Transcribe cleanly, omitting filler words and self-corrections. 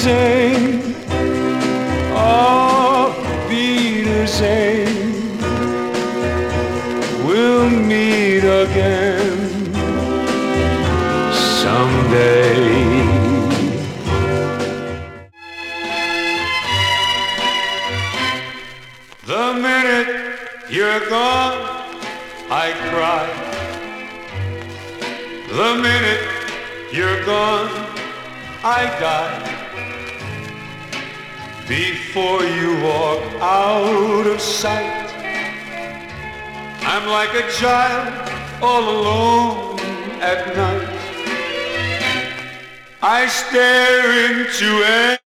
Wiedersehen, auf Wiedersehen. We'll meet again someday. The minute you're gone, I cry. The minute you're gone, I die. Before you walk out of sight, I'm like a child all alone at night. I stare into